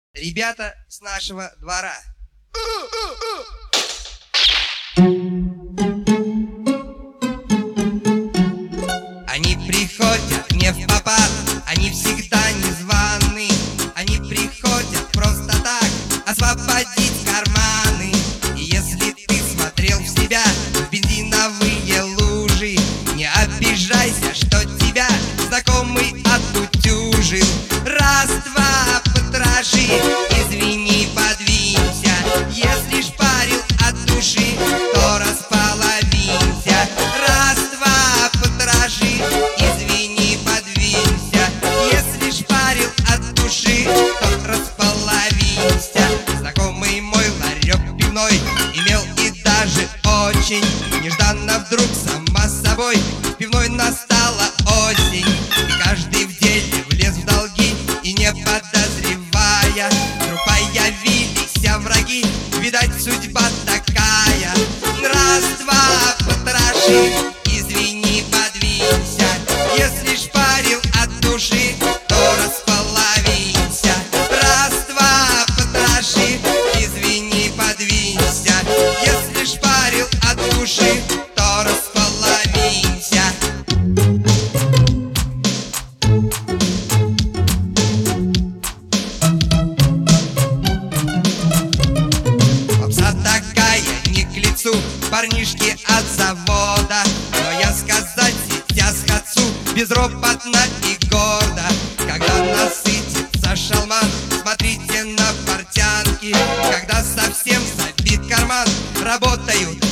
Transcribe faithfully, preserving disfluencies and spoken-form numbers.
Ребята с нашего двора. Они приходят не впопад, они всегда незваные. Они приходят просто так, освободить карманы. И если ты смотрел в себя в бензиновые лужи, не обижайся, что тебя знакомый отутюжил. Раз-два, потроши, извини, подвинься. Если шпарил от души, то располовинься. Раз-два, потроши, извини, подвинься. Если шпарил от души, то располовинься. Знакомый мой ларек пивной имел и даже очень нежданно вдруг сама собой в пивной настала осень. И каждый в деле влез в долги, и не подозревая, вдруг появились враги. Видать, судьба такая. Раз-два, потроши, извини, подвинься. Если шпарил от души, то располовинься. Раз-два, потроши, извини, подвинься. Если шпарил от души, то располовинься. Попса такая не к лицу, парнишки от завода. Но я сказать сейчас хочу безропотно и гордо. Когда насытится шалман, смотрите на портянки. Когда совсем забит карман, работают